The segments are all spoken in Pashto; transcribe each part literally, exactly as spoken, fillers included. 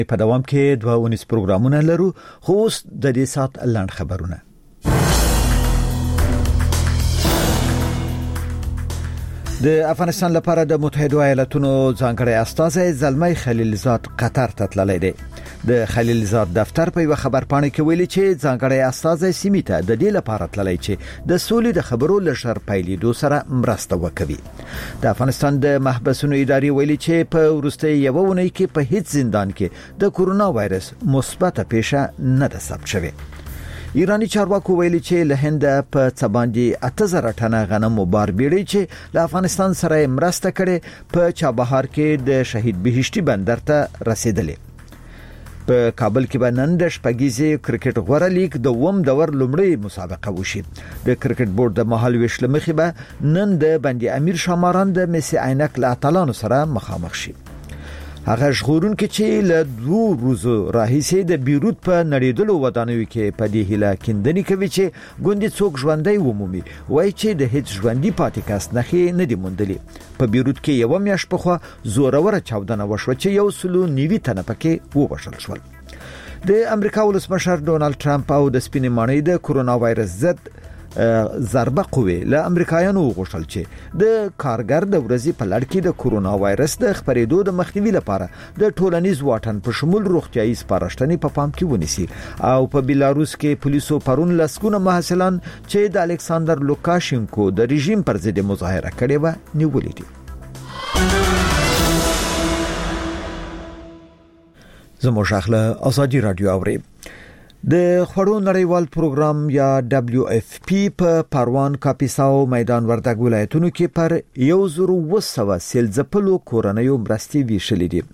په دوام کې دوه ونیس پروګرامونه لرو، خو اوس د دې سات لاند خبرونه. د افغانستان لپاره د متحده ایالاتونو ځانګړی استازی زلمی خلیلزاد قطر ته تللی دی. د خلیلزاد دفتر په یو خبر پاڼه کې ویلي چې ځانګړی استازی سیمې ته د دې لپاره تللی چې د سولې د خبرو لشر پیلېدو سره مرسته وکړي. د افغانستان د محبسونو ادارې ویلي چې په وروستي یو ونې کې په هیڅ زندان کې د کورونا وایرس مثبت پیښه نه ده ثبت شوې. ایرانی چارواکو ویلي چې له هند په څباندې اته زره ټنه غنم او بار بیړۍ چې له افغانستان سره مرسته کړي په چابهار کې د شهید بهشتي بندر ته رسیدلې. په کابل کې به نن د شپږیزې کرکټ غوړه لیګ د ووم دور لومړی مسابقه وشي. د کرکټ بورډ د مهال ویش لمخې به نن د بندي امیر شاماران د مسی عینک له اتلانو سره مخامخ شي. هغه ژغورون کې چې له دوه ورځو راهیسې د بیروت په نړیدلو ودانیو کې په دې هله کیندنې کوي چې ګوندې څوک ژوندۍ ومومي، وایي چې د هیڅ ژوندۍ پاتې کس نښې نه دي موندلې. په بیروت کې یو میاشت پخوا زوروره چاودنه وشوه چې یو سلو نوي تنه پکې ووژل شول. د امریکا ولسمشر ډونالد ټرمپ او د سپینې ماڼۍ د کورونا وایرس ضد ضربه قوی له امریکایانو غوښتل چې د کارګر د ورځې په لړ کې د کورونا وایرس د خپرېدو د مخنیوي لپاره د ټولنیز واټن په شمول روغتیايي سپارښتنې په پام کې ونیسي. او په بیلاروس کې پولیسو پرون لسګونه محصلان چې د الکساندر لوکاشینکو د رژیم پر ضد مظاهره کړې و نیولې دي. زموږ اخله ازادي رادیو اوري. د خړو نړیوال پروګرام یا دبلیو اف پی په پروان، کاپیساو، میدان وردګ ولایتونو کې پر یو زر وسوه سیلځپلو کورنیو مرستې ویشلې دي.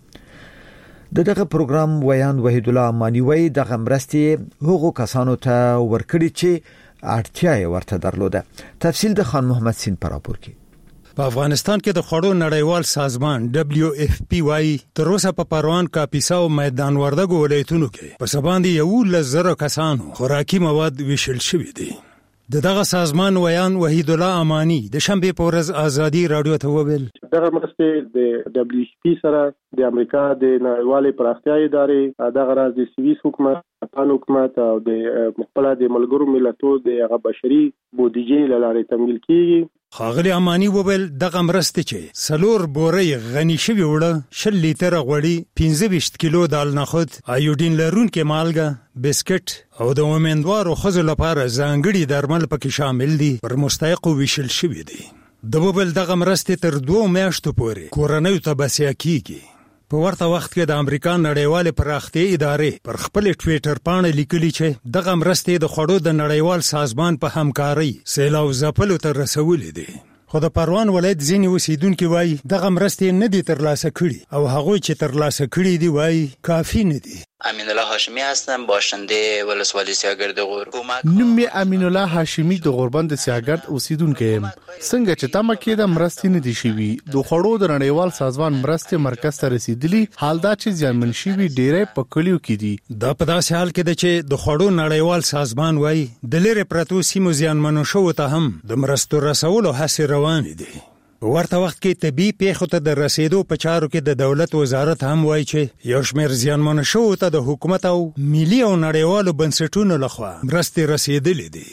د دغه پروګرام ویان وحید الله امانی وی دغه مرستې هغو کسانو ته ورکړي چې اړتیا یې ورته درلوده. تفصیل د خان محمد سین پر راپور کې. په افغانستان کې د خړو نړیوال سازمان دبلیو اف پی وايي تر اوسه په پروان، کاپیسا او میدان وردګ ولایتونو کې په سباندې یو لزر کسانو خوراکي مواد ویشل شوي دي. د دغه سازمان ویان وحید الله امانی د شنبه په ورځ ازادي رادیو ته وویل دغه مرستې د دبلیو اف پی سره د امریکا د نړیوالې پراختیا ادارې دغه راز د سویس حکومت، افغان حکومت او د خپل د ملګرو ملتونو د هغه بشري بودیجې لاره تمویل کیږي. خاغلی امانی وویل دغه مرستې چې سلور بورې غنی شوی وړه، شل لیتره غوړي، پنځه ویشت کیلو دال نخود، ایوډین لرونکې مالګه، بسکټ او د امیندوارو ښځو لپاره ځانګړي درمل پکې شامل دي پر مستحقو ویشل شوي دي. د وویل دغه مرستې تر دوه میاشتو پورې کورنیو ته بسیا کیږي. په ورته وخت کې د امریکا نړیوال پراختیا ادارې پر خپل ټویټر باندې لیکلي چې دغه مرستې د خړو د نړیوال سازمان په همکاري سیلاو ځپلو ته رسولې دي. خو د پروان ولایت ځینې اوسیدونکو وایي دغه مرستې نه دي ترلاسه کړي او هغه چې ترلاسه کړي دي وایي کافی نه دي. امین الله هاشمی هستم، باشنده ولسوالی سیاگرد غور. نوم می امین الله هاشمی د غوربند سیاگرد اوسیدونکو یم. څنګه چې تمه کې د مرستې نه دي شوي، د خړو د نړیوال سازمان مرستې مرکز ته رسیدلی، حال دا چې ځانمن شوي ډېرې په کلیو کې دي. دا په داسې حال کې ده چې د خړو نړیوال سازمان وایي د لرې پرتو سیمو زیانمنو شوو ته هم د مرستو رسولو هڅې روانې دي. په ورته وخت کې طبي پیښو ته د رسیدو په چارو کې د دولت وزارت هم وایي چې یو شمېر زیانمنو شوو ته د حکومت او ملي او نړیوالو بنسټونو لخوا مرستې رسیدلې دي.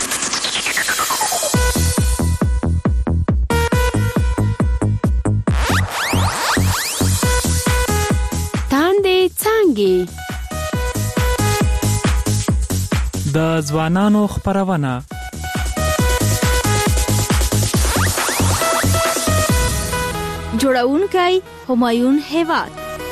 تاندې څانګې د ځوانانو خپرونه جوړونکی همایون هیواد.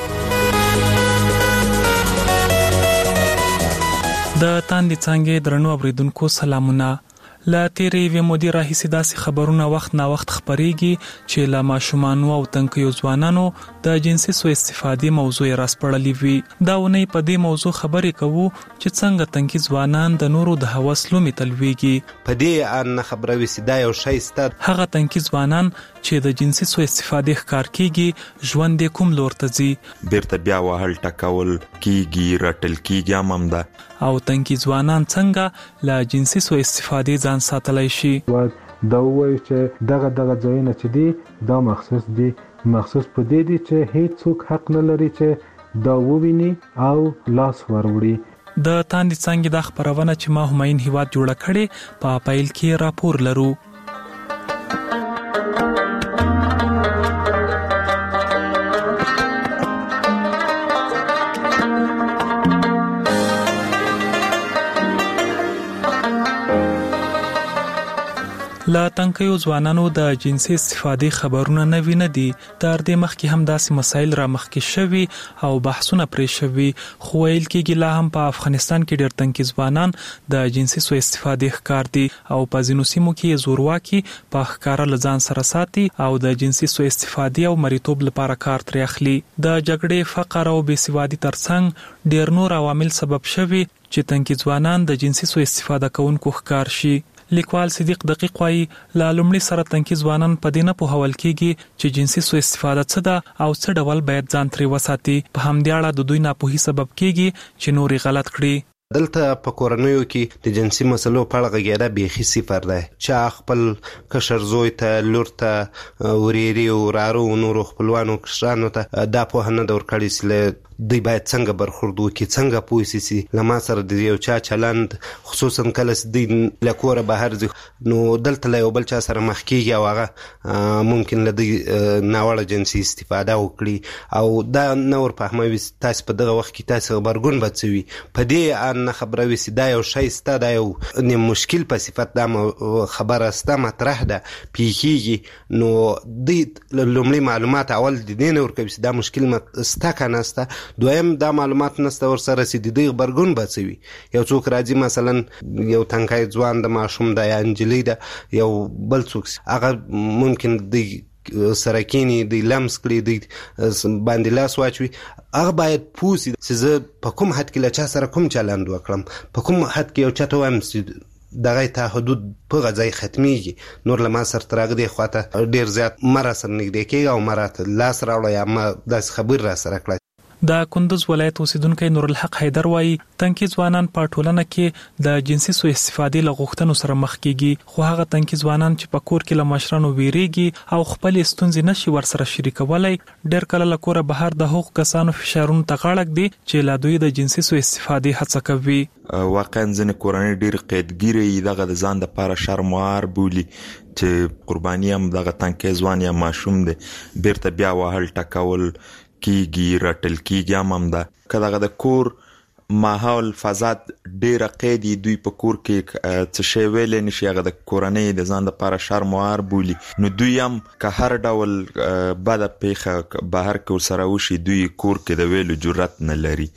د تاندې څانګې درنو اوریدونکو سلامونه. لا تیرې وی مودي راهیسې داسې خبرونه وخت نا وخت خبريږي چې لا ماشومانو او تنکیو ځوانانو د جنسي سوء استفادې موضوع راسپړلې وي. دا ونی په دې موضوع خبرې کوو چې څنګه تنکی ځوانان د نورو د هوس لومې تلويږي. په دې ان خبره وسیدا یو شی ستر هغه تنکی ځوانان چې د جنسي سوء استفادې ښکار کیږي ژوند کوم لور ته ځي، بیرته بیا وهل ټکول کیږي، رټل کیږي هم ده. او تنکی ځوانان څنګه له جنسي سوء استفادې ځان ساتلای شي. دا وایي چې دغه دغه ځایونه چې دي دا مخصوص دي، مخصوص په دې دي چې هیڅ څوک حق نه لري چې دا وویني او لاس وروړي. د تاندې څنګه د خبرونه چې ما هماین هیواد جوړه کړي په پایل کې راپور لرو. لا تنکیو ځوانانو د جنسي استفادې خبرونه نه ویني دي. تر دې مخکې هم داسې مسایل را مخکې شوي او بحثونه پرې شوي، خو ویل کېږي لا هم په افغانستان کې ډېر تنکي ځوانان د جنسي سوء استفادې ښکار دي او په ځینو سیمو کې زورواکي په ښکاره له ځان سره ساتي او د جنسي سوء استفادې او مریتوب لپاره کار ترې اخلي. د جګړې، فقر او بې سوادي ترڅنګ ډېر نور عوامل سبب شوي چې تنکي ځوانان د جنسي سوء استفاده کوونکو ښکار شي. لیکوال صدیق دقیق وايي لا لومړی سره تنکي ځوانان په دې نه پوهول کېږي چې جنسي سوء استفاده څه ده او څه ډول باید ځان ترې وساتي. په همدې اړه د دوی ناپوهي سبب کېږي چې نورې غلط کړي. دلته په کورنیو کې د جنسي مسلو په اړه غږیدا بیخي صفر ده. چې خپل کشر زوی ته، لور ته، وريري او رارو نورو خپلوانو کشرانو ته دا په نه دور کړی سله دوی باید څنګه برخورد وکړي، څنګه پوه شي لما سره د یو چا چلند خصوصا کله چې د لکوره بهر ځي نو دلته له یو بل چا سره مخ کېږي او هغه ممکن له دې ناوړه جنسي استفاده وکړي او دا نور په هموي تاسو په دغه وخت کې تاسو خبرګون بچوي په دې ان خبره وي دا یو شی ست دا یو نه مشکل په صفت دا خبره ست مطرح ده پیخیږي نو د لومړي معلومات اول د دې نور کوي دا مشکل ست کناسته دویم دا معلومات نسته ور سره سي د دې خبرګون بچوي. یو څوک راځي مثلا یو تنکای ځوان د ماشوم د یا انجلی د یو بل څوک هغه ممکن د سرکینی د لمس کړي د باندې لاس واچوي، هغه باید پوسی چې زه په کوم حد کې له چا سره کوم چلند وکړم، په کوم حد کې یو چاته وایم چې دغه ته حدود په غځای ختميږي نور لمه سر ترغه دی خواته ډیر زیات مر سر نږدې کېږي او مرات لاس راوړی یا ما داس خبر را سره کړی. د کندوز ولایت اوسیدونکو نور الحق حیدر وايي تنکي ځوانان په ټولنه کې د جنسي سوء استفادې لغوښتنو سره مخ کیږي، خو هغه تنکي ځوانان چې په کور کې له مشرانو ویریږي او خپل ستونزې نشي ورسره شریکولای ډېر کله له کوره بهر د حقوق کسانو فشارونو ته غاړه ږدي چې لا دوی د جنسي سوء استفادې هڅه کوي. واقعا ځنې کورنۍ ډېر قیدګیري دغه د ځان لپاره شرموار بولي چې قرباني هم دغه تنکي ځوان یا ماشوم دی بیرته بیا وهل ټکول کیږي رټل کیږي هم ده که دغه د کور ماحول فضا ډیره قیدي دوی په کور کې څه شی ویل نشي هغه د کورنۍ د ځان لپاره شرموار بولي نو دوی هم که هر ډول بده پیښه بهر کې سره وشي دوی کور کې د ویلو جرأت نه لري.